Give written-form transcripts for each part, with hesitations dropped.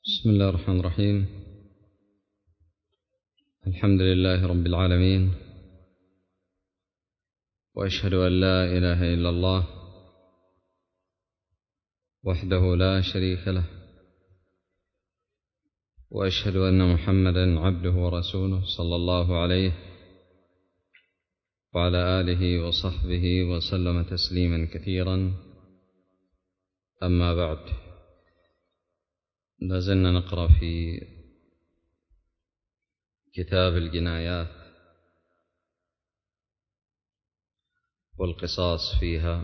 بسم الله الرحمن الرحيم. الحمد لله رب العالمين، وأشهد أن لا إله إلا الله وحده لا شريك له، وأشهد أن محمدا عبده ورسوله صلى الله عليه وعلى آله وصحبه وسلم تسليما كثيرا. أما بعد، لازلنا نقرأ في كتاب الجنايات والقصاص فيها.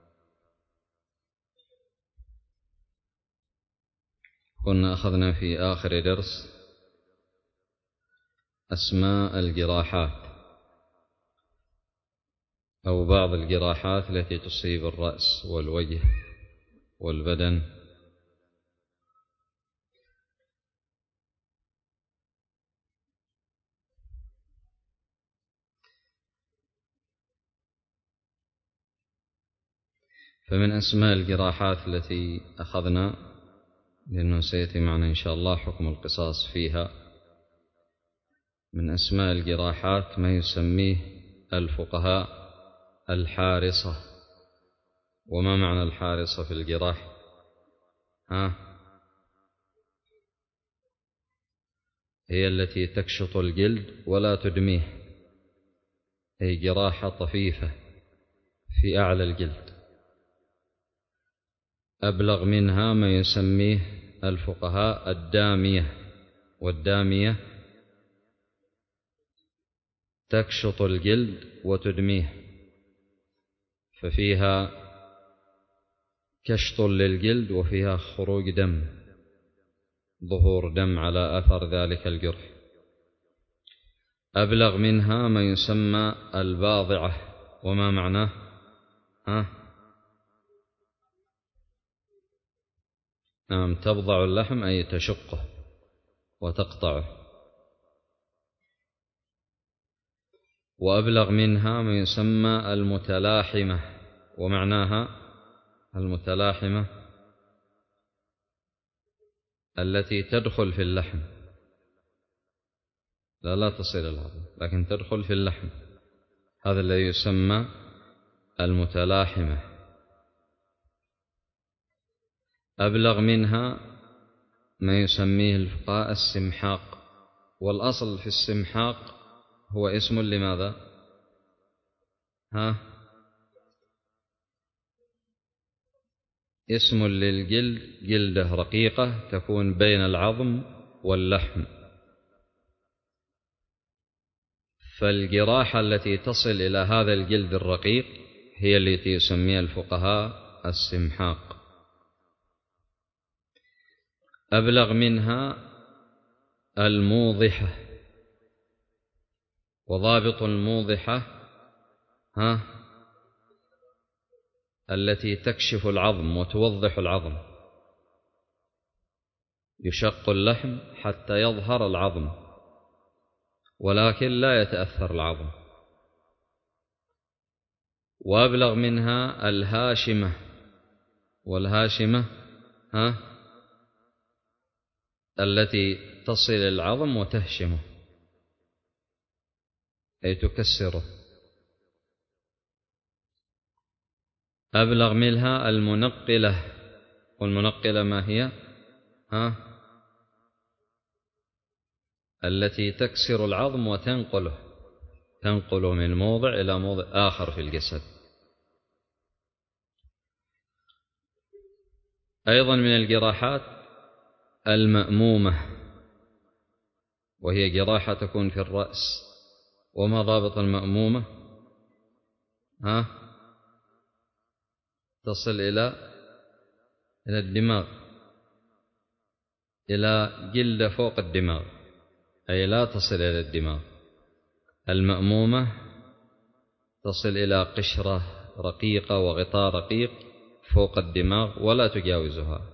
كنا أخذنا في آخر درس أسماء الجراحات أو بعض الجراحات التي تصيب الرأس والوجه والبدن. فمن أسماء الجراحات التي أخذنا، لأنه سيأتي معنا إن شاء الله حكم القصاص فيها، من أسماء الجراحات ما يسميه الفقهاء الحارصة. وما معنى الحارصة في الجراح؟ هي التي تكشط الجلد ولا تدميه، أي جراحة طفيفة في أعلى الجلد. أبلغ منها ما يسميه الفقهاء الدامية، والدامية تكشط الجلد وتدميه، ففيها كشط للجلد وفيها خروج دم، ظهور دم على أثر ذلك الجرح. أبلغ منها ما يسمى الباضعة. وما معناه؟ نعم، تبضع اللحم أي تشقه وتقطعه. وأبلغ منها ما يسمى المتلاحمة. ومعناها المتلاحمة التي تدخل في اللحم، لا تصل العظم لكن تدخل في اللحم، هذا الذي يسمى المتلاحمة. أبلغ منها ما يسميه الفقهاء السمحاق. والأصل في السمحاق هو اسم لماذا؟ اسم للجلد، جلدة رقيقة تكون بين العظم واللحم. فالجراحة التي تصل إلى هذا الجلد الرقيق هي التي يسميها الفقهاء السمحاق. أبلغ منها الموضحة. وضابط الموضحة التي تكشف العظم وتوضح العظم، يشق اللحم حتى يظهر العظم ولكن لا يتأثر العظم. وأبلغ منها الهاشمة. والهاشمة التي تصل العظم وتهشمه، أي تكسره. أبلغ منها المنقلة. والمنقلة ما هي؟ التي تكسر العظم وتنقله، تنقله من موضع إلى موضع آخر في الجسد. أيضا من الجراحات المأمومة، وهي جراحة تكون في الرأس. وما ضابط المأمومة؟ تصل إلى الدماغ، إلى جلد فوق الدماغ، أي لا تصل إلى الدماغ. المأمومة تصل إلى قشرة رقيقة وغطاء رقيق فوق الدماغ ولا تجاوزها.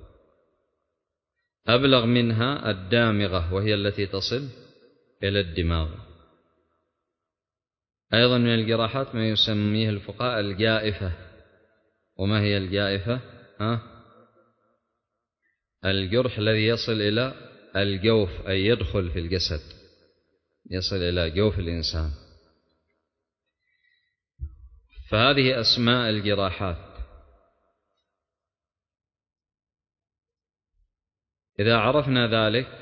أبلغ منها الدامغة، وهي التي تصل إلى الدماغ. أيضا من الجراحات ما يسميه الفقهاء الجائفة. وما هي الجائفة؟ الجرح الذي يصل إلى الجوف، أي يدخل في الجسد، يصل إلى جوف الإنسان. فهذه أسماء الجراحات. إذا عرفنا ذلك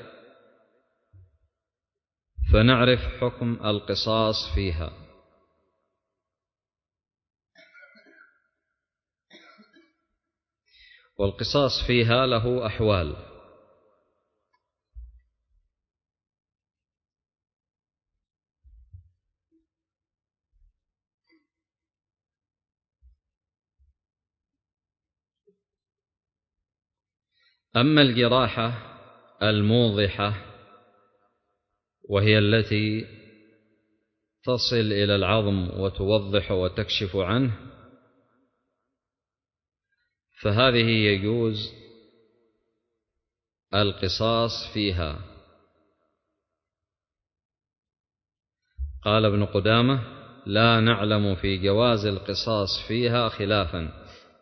فنعرف حكم القصاص فيها. والقصاص فيها له أحوال. أما الجراحة الموضحة وهي التي تصل إلى العظم وتوضح وتكشف عنه، فهذه يجوز القصاص فيها. قال ابن قدامة: لا نعلم في جواز القصاص فيها خلافا.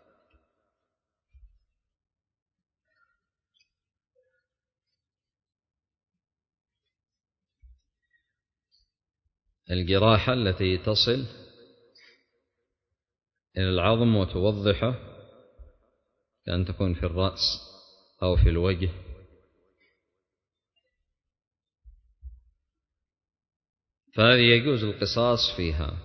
الجراحة التي تصل إلى العظم وتوضحه، كأن تكون في الرأس أو في الوجه، فهذه يجوز القصاص فيها،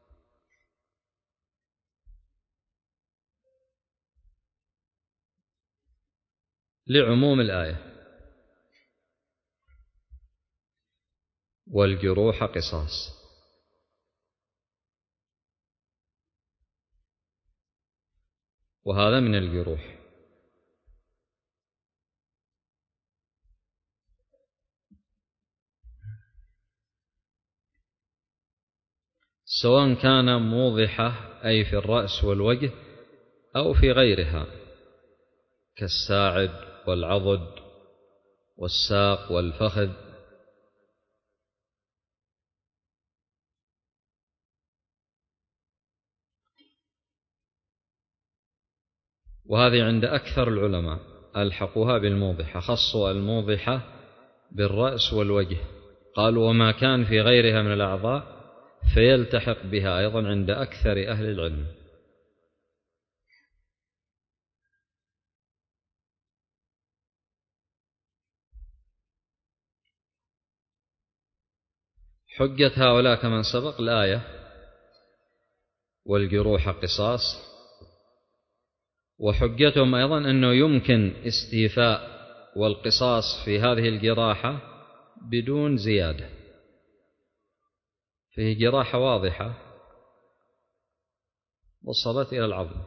لعموم الآية: والجروح قصاص. وهذا من الجروح. سواء كان موضحة أي في الرأس والوجه أو في غيرها كالساعد والعضد والساق والفخذ. وهذه عند أكثر العلماء ألحقوها بالموضحة، خصوا الموضحة بالرأس والوجه، قالوا وما كان في غيرها من الأعضاء فيلتحق بها أيضا عند أكثر أهل العلم. حجة هؤلاء كما سبق الآية: والجروح قصاص. وحجتهم أيضا أنه يمكن استيفاء والقصاص في هذه الجراحة بدون زيادة، فيه جراحة واضحة وصلت إلى العظم،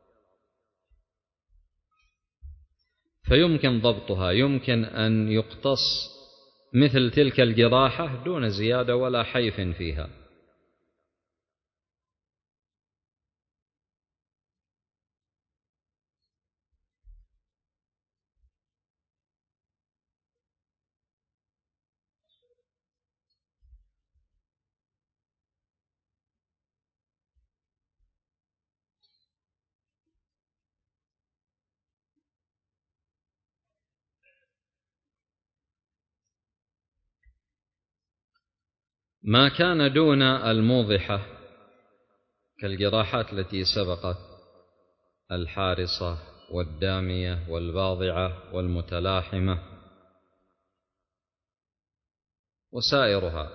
فيمكن ضبطها، يمكن أن يقتص مثل تلك الجراحة دون زيادة ولا حيف فيها. ما كان دون الموضحة كالجراحات التي سبقت: الحارصة والدامية والباضعة والمتلاحمة وسائرها،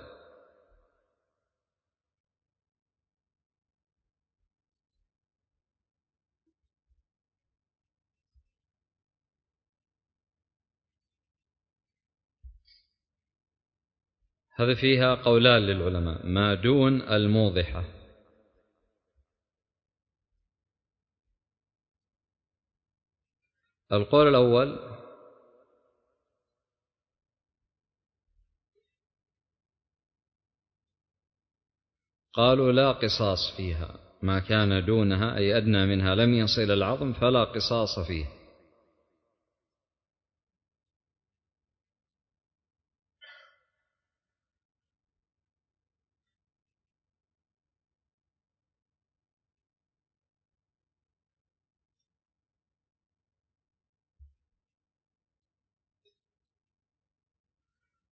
هذا فيها قولان للعلماء: ما دون الموضحة. القول الأول: قالوا لا قصاص فيها، ما كان دونها أي أدنى منها لم يصل إلى العظم فلا قصاص فيه.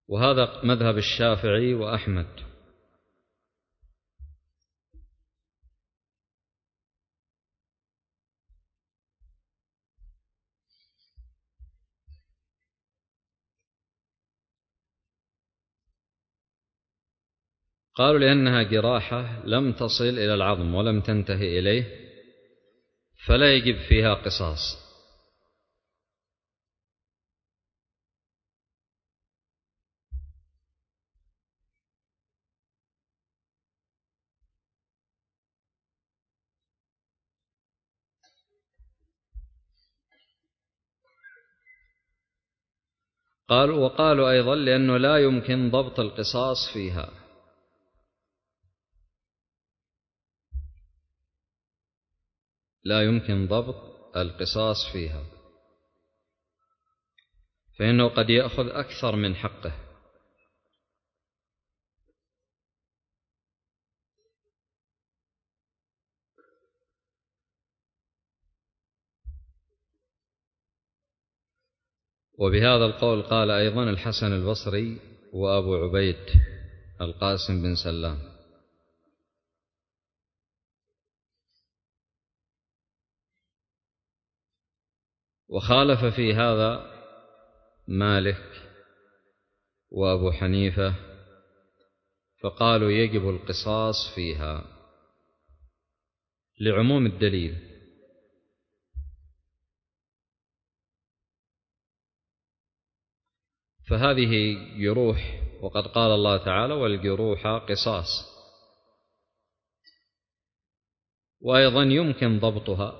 وهذا مذهب الشافعي وأحمد. قالوا لأنها جراحة لم تصل إلى العظم ولم تنتهي إليه فلا يجب فيها قصاص. وقالوا أيضا لأنه لا يمكن ضبط القصاص فيها. لا يمكن ضبط القصاص فيها، فإنه قد يأخذ أكثر من حقه. وبهذا القول قال أيضا الحسن البصري وأبو عبيد القاسم بن سلام. وخالف في هذا مالك وأبو حنيفة، فقالوا يجب القصاص فيها لعموم الدليل. فهذه جروح، وقد قال الله تعالى والجروح قصاص. وأيضا يمكن ضبطها،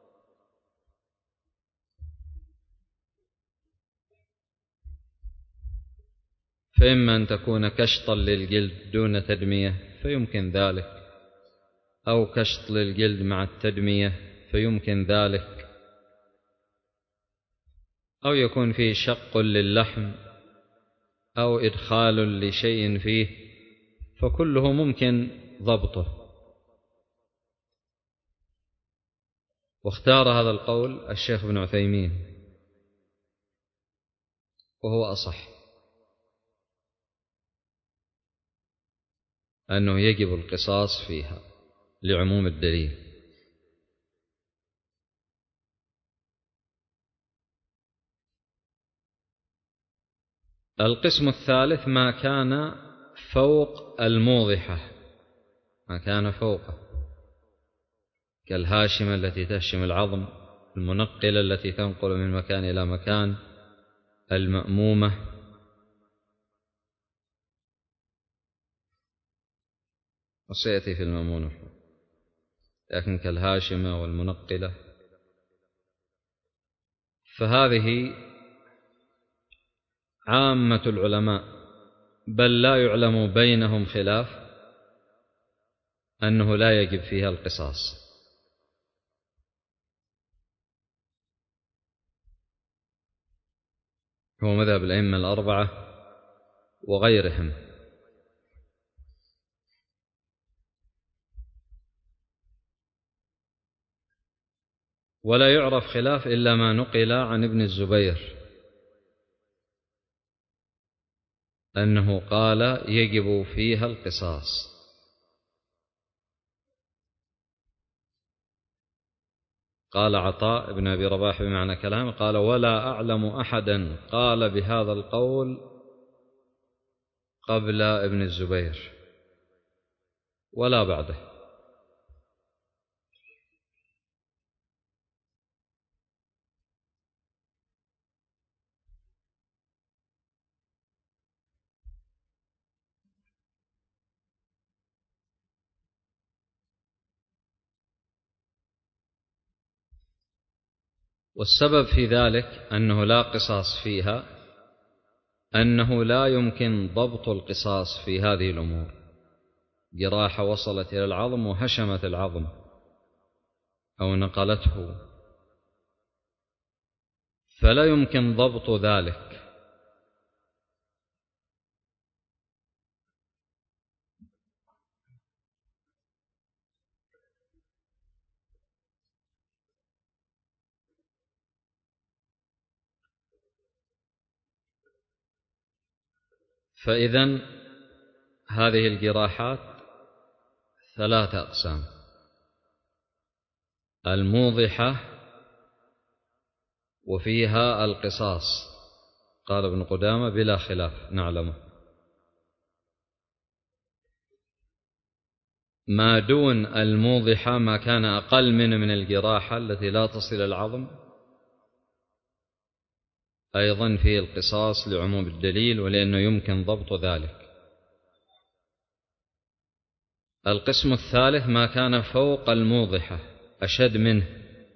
فإما أن تكون كشطا للجلد دون تدمية فيمكن ذلك، أو كشط للجلد مع التدمية فيمكن ذلك، أو يكون فيه شق للحم أو إدخال لشيء فيه، فكله ممكن ضبطه. واختار هذا القول الشيخ ابن عثيمين وهو أصح، أنه يجب القصاص فيها لعموم الدليل. القسم الثالث ما كان فوق الموضحة، ما كان فوقه، كالهاشمة التي تهشم العظم، المنقلة التي تنقل من مكان إلى مكان، المأمومة. وسيأتي في المأمونة، لكن كالهاشمة والمنقلة فهذه عامة العلماء بل لا يعلم بينهم خلاف أنه لا يجب فيها القصاص. هو مذهب الأئمة الأربعة وغيرهم. ولا يعرف خلاف إلا ما نقل عن ابن الزبير أنه قال يجب فيها القصاص. قال عطاء بن أبي رباح بمعنى كلامه، قال ولا أعلم أحدا قال بهذا القول قبل ابن الزبير ولا بعده. والسبب في ذلك أنه لا قصاص فيها أنه لا يمكن ضبط القصاص في هذه الأمور. جراحة وصلت إلى العظم وهشمت العظم أو نقلته، فلا يمكن ضبط ذلك. فإذن هذه الجراحات 3 أقسام: الموضحة وفيها القصاص، قال ابن قدامة بلا خلاف نعلمه. ما دون الموضحة ما كان أقل من الجراحة التي لا تصل العظم أيضا فيه القصاص لعموم الدليل ولأنه يمكن ضبط ذلك. القسم الثالث ما كان فوق الموضحة أشد منه،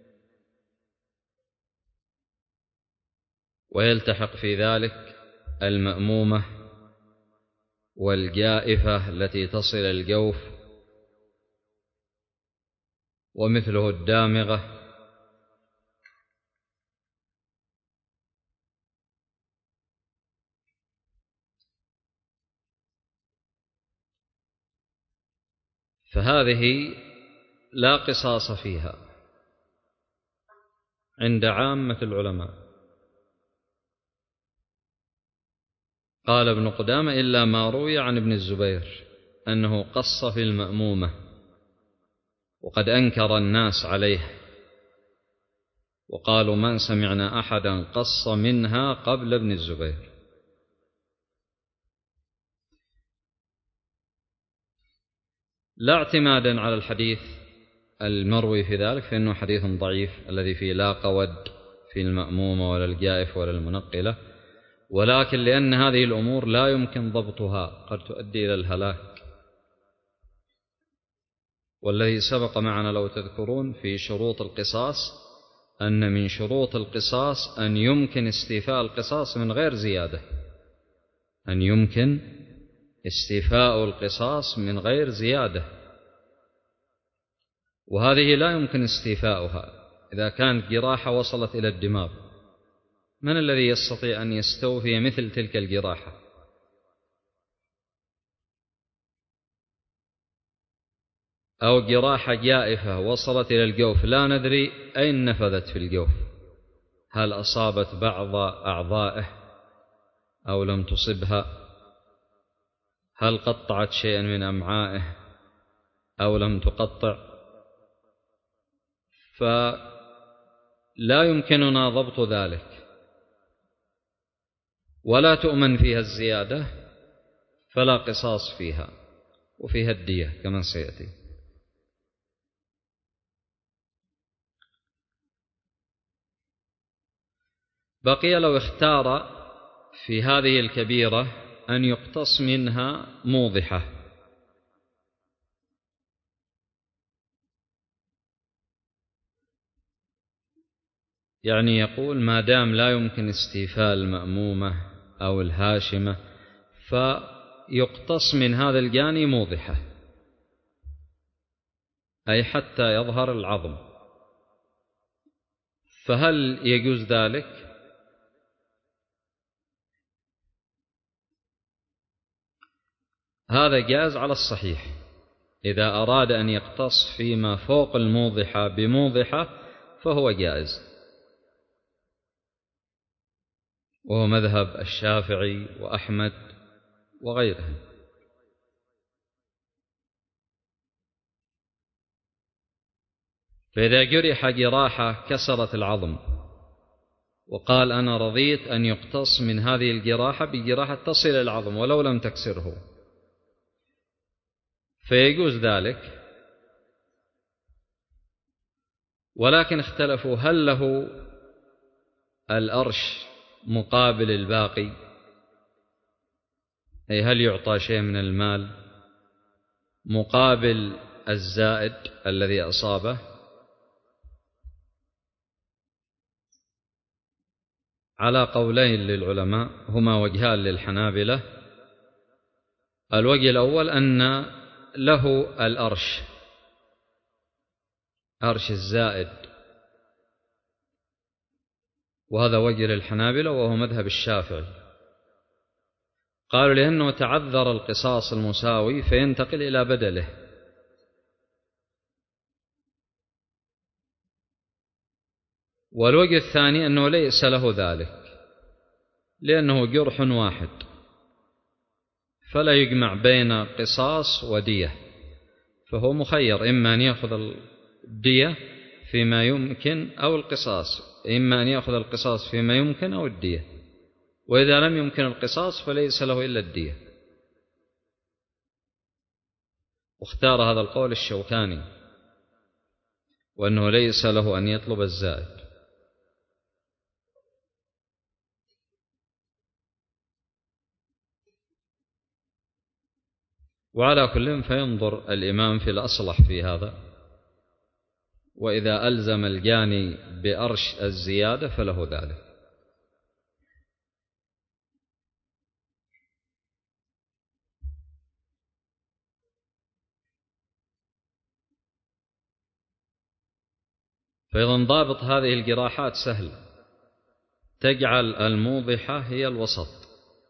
ويلتحق في ذلك المأمومة والجائفة التي تصل الجوف، ومثله الدامغة. فهذه لا قصاص فيها عند عامة العلماء. قال ابن قدامة: إلا ما روي عن ابن الزبير أنه قص في المأمومة، وقد أنكر الناس عليه وقالوا ما سمعنا أحدا قص منها قبل ابن الزبير. لا اعتمادا على الحديث المروي في ذلك، فإنه حديث ضعيف الذي فيه لا قود في المأمومة ولا الجائف ولا المنقلة، ولكن لأن هذه الأمور لا يمكن ضبطها قد تؤدي إلى الهلاك. والذي سبق معنا لو تذكرون في شروط القصاص أن من شروط القصاص أن يمكن استيفاء القصاص من غير زيادة، أن يمكن استيفاء القصاص من غير زيادة، وهذه لا يمكن استيفاؤها إذا كانت جراحة وصلت إلى الدماغ. من الذي يستطيع أن يستوفي مثل تلك الجراحة؟ أو جراحة جائفة وصلت إلى الجوف لا ندري أين نفذت في الجوف، هل أصابت بعض أعضائه أو لم تصبها، هل قطعت شيئا من أمعائه أو لم تقطع، فلا يمكننا ضبط ذلك، ولا تؤمن فيها الزيادة، فلا قصاص فيها، وفيها الدية كما سيأتي. بقي لو اختار في هذه الكبيرة أن يقتص منها موضحة، يعني يقول ما دام لا يمكن استيفاء المأمومة أو الهاشمة فيقتص من هذا الجاني موضحة، أي حتى يظهر العظم. فهل يجوز ذلك؟ هذا جاز على الصحيح، إذا أراد أن يقتص فيما فوق الموضحة بموضحة فهو جائز، وهو مذهب الشافعي وأحمد وغيرهم. فإذا جرح جراحة كسرت العظم وقال أنا رضيت أن يقتص من هذه الجراحة بجراحة تصل العظم ولو لم تكسره، فيجوز ذلك. ولكن اختلفوا هل له الأرش مقابل الباقي، أي هل يعطى شيء من المال مقابل الزائد الذي أصابه. على قولين للعلماء هما وجهان للحنابلة. الوجه الأول أن له الأرش، أرش الزائد، وهذا وجه للحنابلة وهو مذهب الشافعي. قالوا لأنه تعذر القصاص المساوي فينتقل إلى بدله. والوجه الثاني أنه ليس له ذلك، لأنه جرح واحد فلا يجمع بين قصاص ودية، فهو مخير إما أن يأخذ الدية فيما يمكن أو القصاص، إما أن يأخذ القصاص فيما يمكن أو الدية، وإذا لم يمكن القصاص فليس له إلا الدية. واختار هذا القول الشوكاني، وأنه ليس له أن يطلب الزائد. وعلى كل فينظر الإمام في الأصلح في هذا، وإذا ألزم الجاني بأرش الزيادة فله ذلك. فإذا ضابط هذه الجراحات سهل، تجعل الموضحة هي الوسط،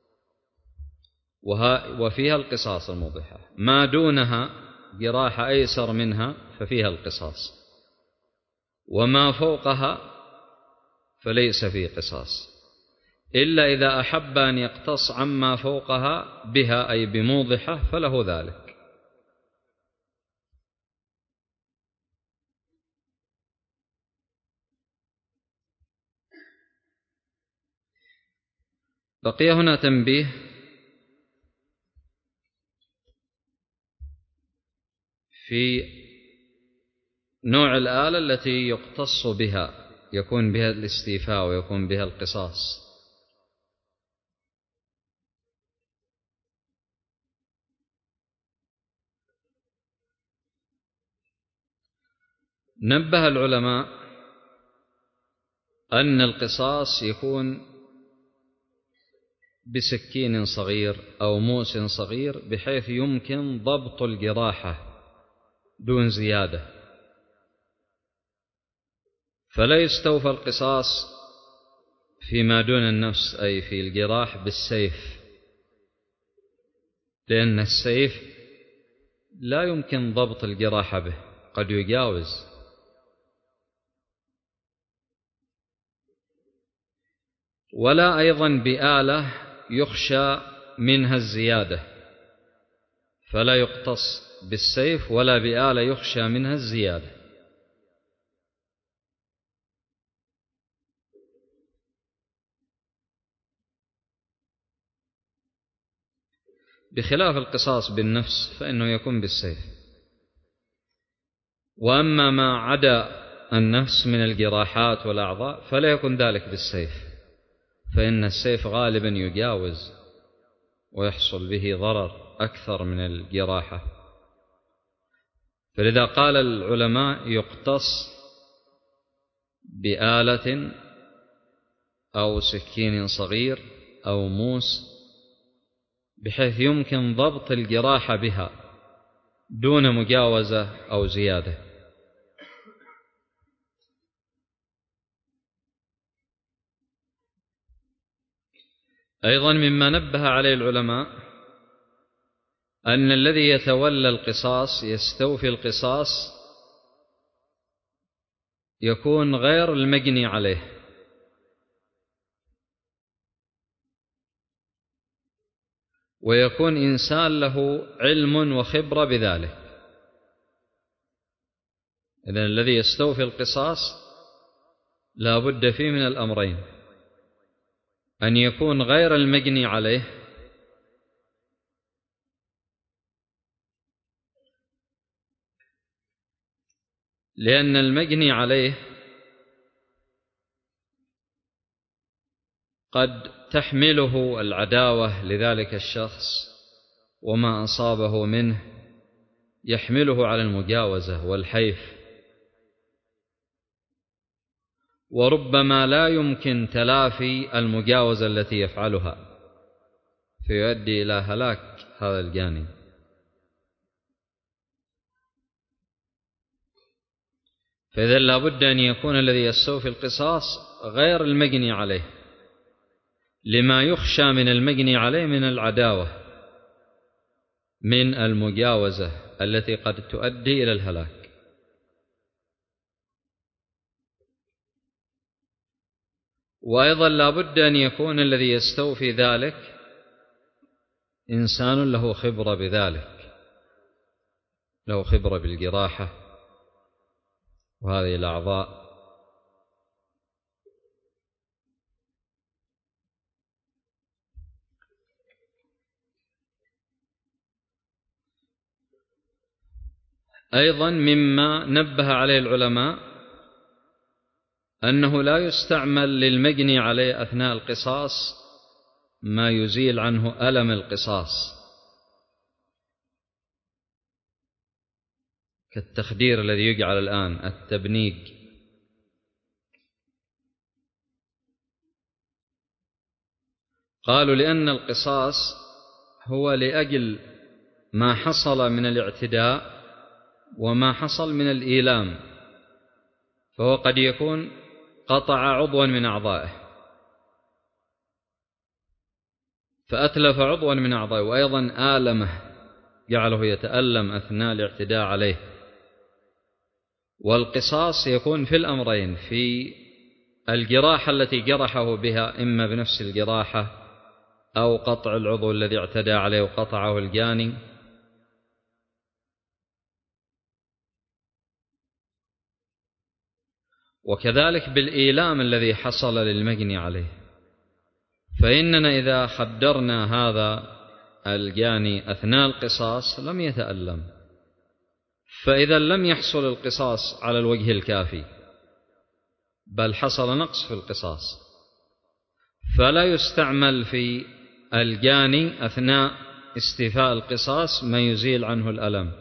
وفيها القصاص الموضحة، ما دونها جراحة أيسر منها ففيها القصاص، وما فوقها فليس فيه قصاص، إلا إذا أحب أن يقتص عما فوقها بها أي بموضحة فله ذلك. بقي هنا تنبيه في نوع الآلة التي يقتص بها، يكون بها الاستيفاء ويكون بها القصاص. نبه العلماء أن القصاص يكون بسكين صغير أو موس صغير بحيث يمكن ضبط الجراحة دون زيادة، فلا يستوفى القصاص فيما دون النفس أي في الجراح بالسيف، لأن السيف لا يمكن ضبط الجراحة به، قد يجاوز. ولا أيضا بآلة يخشى منها الزيادة، فلا يقتص بالسيف ولا بآلة يخشى منها الزيادة. بخلاف القصاص بالنفس فإنه يكون بالسيف. وأما ما عدا النفس من الجراحات والأعضاء فلا يكون ذلك بالسيف، فإن السيف غالبا يجاوز ويحصل به ضرر أكثر من الجراحة. فلذا قال العلماء يقتص بآلة أو سكين صغير أو موس بحيث يمكن ضبط الجراحة بها دون مجاوزة أو زيادة. أيضا مما نبه عليه العلماء أن الذي يتولى القصاص يستوفي القصاص يكون غير المجني عليه، ويكون إنسان له علم وخبرة بذلك. إذن الذي يستوفي القصاص لا بد فيه من الأمرين: أن يكون غير المجني عليه، لأن المجني عليه قد تحمله العداوة لذلك الشخص، وما أصابه منه يحمله على المجاوزة والحيف، وربما لا يمكن تلافي المجاوزة التي يفعلها، فيؤدي إلى هلاك هذا الجاني. فإذا لا بد أن يكون الذي يستوفي القصاص غير المجني عليه، لما يخشى من المجني عليه من العداوة، من المجاوزة التي قد تؤدي إلى الهلاك. وأيضا لا بد أن يكون الذي يستوفي ذلك إنسان له خبرة بذلك، له خبرة بالجراحة وهذه الأعضاء، أيضا مما نبه عليه العلماء أنه لا يستعمل للمجني عليه أثناء القصاص ما يزيل عنه ألم القصاص كالتخدير الذي يجعل الآن، التبنيج. قالوا لأن القصاص هو لأجل ما حصل من الاعتداء وما حصل من الإيلام، فهو قد يكون قطع عضوا من أعضائه فأتلف عضوا من أعضائه، وأيضا آلمه جعله يتألم أثناء الاعتداء عليه. والقصاص يكون في الأمرين، في الجراحة التي جرحه بها إما بنفس الجراحة أو قطع العضو الذي اعتدى عليه وقطعه الجاني، وكذلك بالإيلام الذي حصل للمجني عليه. فإننا إذا خدرنا هذا الجاني أثناء القصاص لم يتألم، فإذا لم يحصل القصاص على الوجه الكافي بل حصل نقص في القصاص، فلا يستعمل في الجاني أثناء استيفاء القصاص ما يزيل عنه الألم.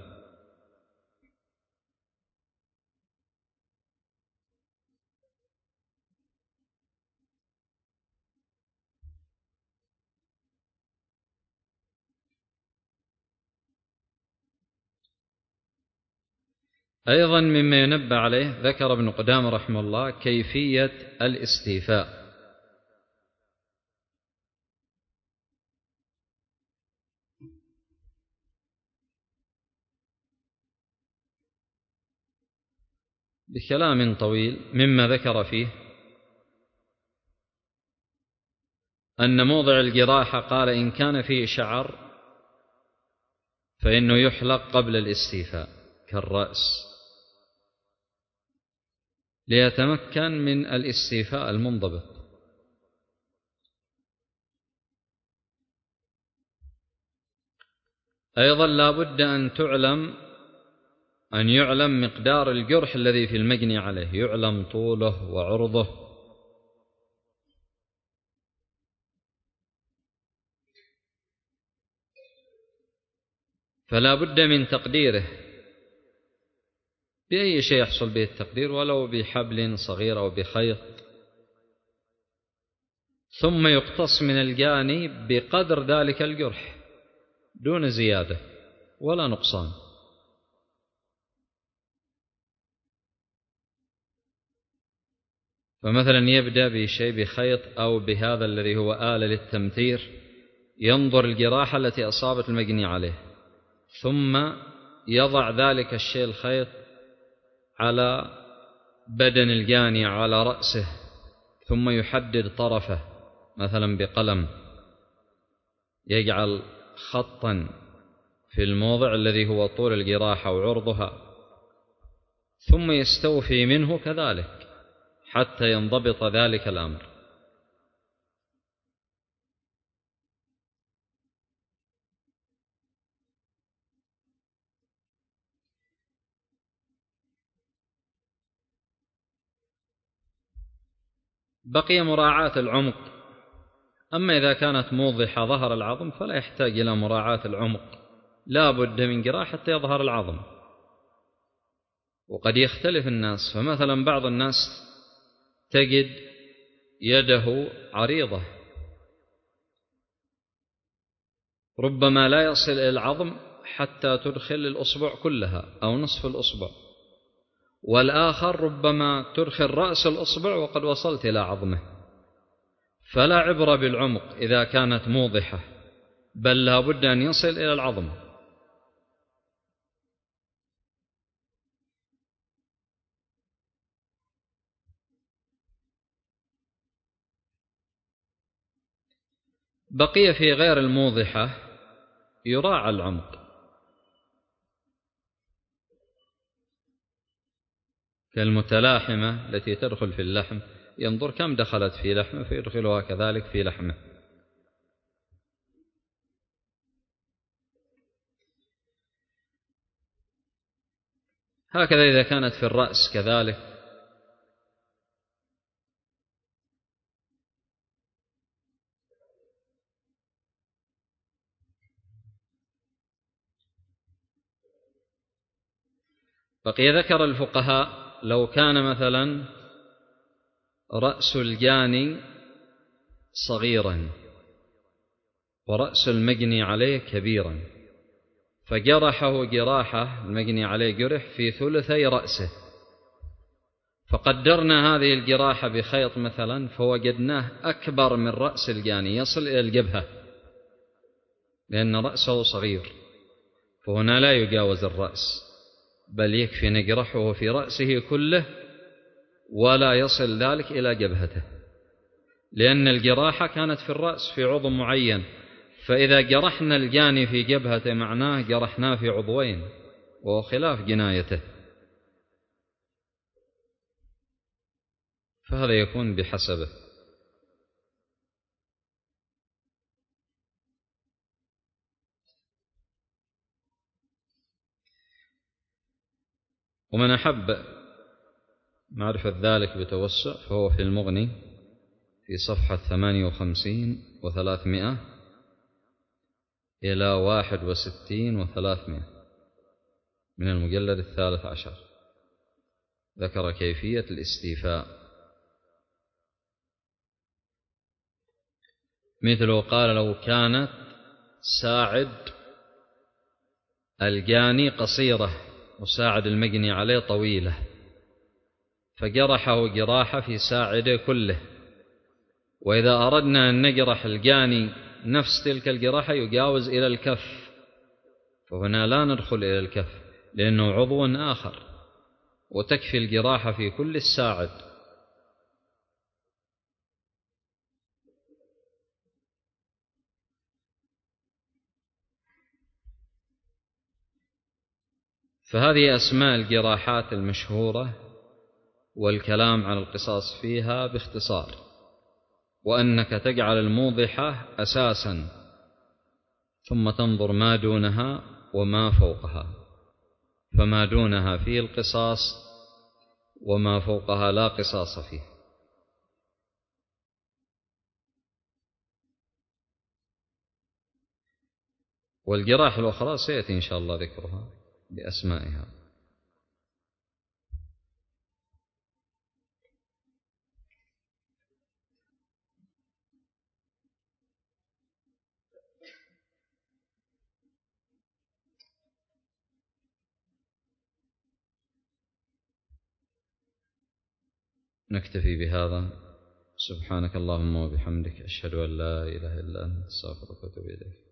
أيضا مما ينبه عليه ذكر ابن قدامة رحمه الله كيفية الاستيفاء. بكلام طويل، مما ذكر فيه أن موضع الجراحة قال إن كان فيه شعر فإنه يحلق قبل الاستيفاء كالرأس ليتمكن من الاستيفاء المنضبط. أيضا لا بد أن يعلم مقدار الجرح الذي في المجني عليه، يعلم طوله وعرضه، فلا بد من تقديره بأي شيء يحصل به التقدير، ولو بحبل صغير أو بخيط، ثم يقتص من الجاني بقدر ذلك الجرح دون زيادة ولا نقصان. فمثلا يبدأ بشيء بخيط أو بهذا الذي هو آلة للتمثير، ينظر الجراحة التي أصابت المجني عليه، ثم يضع ذلك الشيء الخيط على بدن الجاني على رأسه، ثم يحدد طرفه مثلا بقلم، يجعل خطا في الموضع الذي هو طول الجراحة وعرضها، ثم يستوفي منه كذلك حتى ينضبط ذلك الأمر. بقي مراعاة العمق. أما إذا كانت موضحة ظهر العظم فلا يحتاج إلى مراعاة العمق، لا بد من جراحة حتى يظهر العظم. وقد يختلف الناس، فمثلا بعض الناس تجد يده عريضة ربما لا يصل إلى العظم حتى تدخل الأصبع كلها أو نصف الأصبع، والآخر ربما تدخل رأس الأصبع وقد وصلت إلى عظمه. فلا عبرة بالعمق إذا كانت موضحة، بل لا بد أن يصل إلى العظم. بقي في غير الموضحة يراعى العمق، كالمتلاحمة التي تدخل في اللحم، ينظر كم دخلت في لحمه فيدخلها كذلك في لحمه. هكذا إذا كانت في الرأس كذلك. بقي ذكر الفقهاء لو كان مثلا رأس الجاني صغيرا ورأس المجني عليه كبيرا، فجرحه جراحة، المجني عليه جرح في ثلثي رأسه، فقدرنا هذه الجراحة بخيط مثلا فوجدناه أكبر من رأس الجاني، يصل إلى الجبهة، لأن رأسه صغير، فهنا لا يجاوز الرأس، بل يكفي نجرحه في رأسه كله ولا يصل ذلك إلى جبهته، لأن الجراحة كانت في الرأس في عضو معين، فإذا جرحنا الجاني في جبهته معناه جرحناه في عضوين، وهو خلاف جنايته، فهذا يكون بحسبه. ومن أحب معرفة ذلك بتوسع فهو في المغني في صفحة 58 و300 إلى 61 و300 من المجلد 13، ذكر كيفية الاستيفاء، مثل قال لو كانت ساعد الجاني قصيرة وساعد المجني عليه طويلة، فجرحه جراحة في ساعده كله، وإذا أردنا أن نجرح الجاني نفس تلك الجراحة يجاوز إلى الكف، فهنا لا ندخل إلى الكف لأنه عضو آخر، وتكفي الجراحة في كل الساعد. فهذه أسماء الجراحات المشهورة والكلام على القصاص فيها باختصار، وأنك تجعل الموضحة أساسا ثم تنظر ما دونها وما فوقها، فما دونها فيه القصاص وما فوقها لا قصاص فيه. والجراح الأخرى سيأتي إن شاء الله ذكرها بأسمائها. نكتفي بهذا. سبحانك اللهم وبحمدك، أشهد أن لا إله إلا أنت، أستغفرك وأتوب إليك.